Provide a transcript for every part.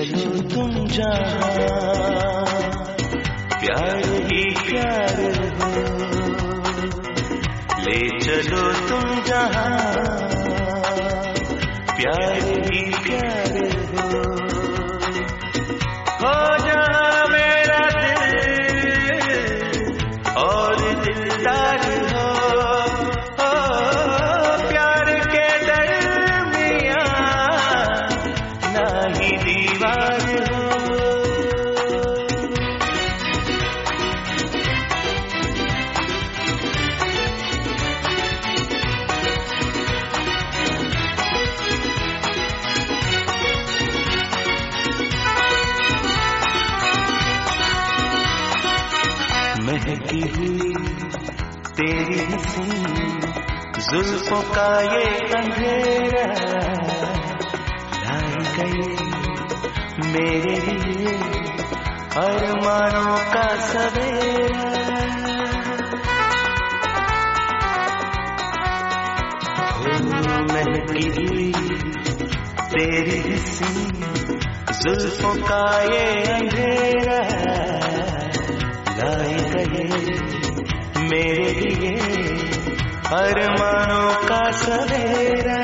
चलो तुम जहाँ प्यार ही प्यार हो, ले चलो तुम जहाँ प्यार ही प्यार हो जहाँ मेरा दिल और दिलदार हो, प्यार के दरमियाँ ना ही दीवार हो। महकी हुई तेरी हंसी जुल्फों का ये अंधेरा, लाई गई मेरे लिए अरमानों का सवेरा। महकी हुई तेरी हंसी जुल्फों का ये अंधेरा, लाई गए मेरे लिए अरमानों का सवेरा।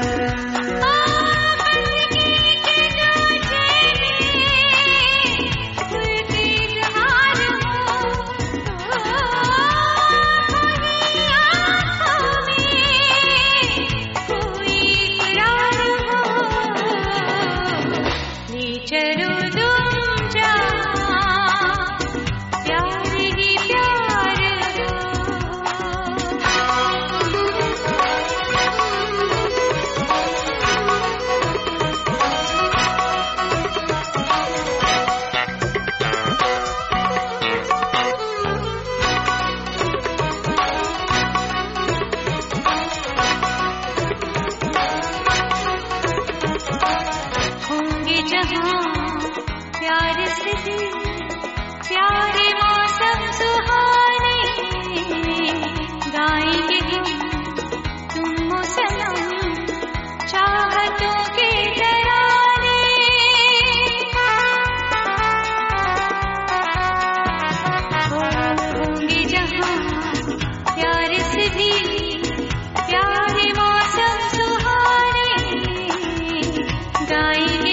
प्यार से प्यारे मौसम सुहाने, गाएंगे तुम सनम चाहतों के तराने। होंगे जहाँ प्यार से भी प्यारे मौसम सुहाने, गाएंगे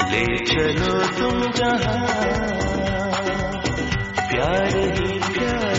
चलो तुम जहाँ प्यार ही प्यार।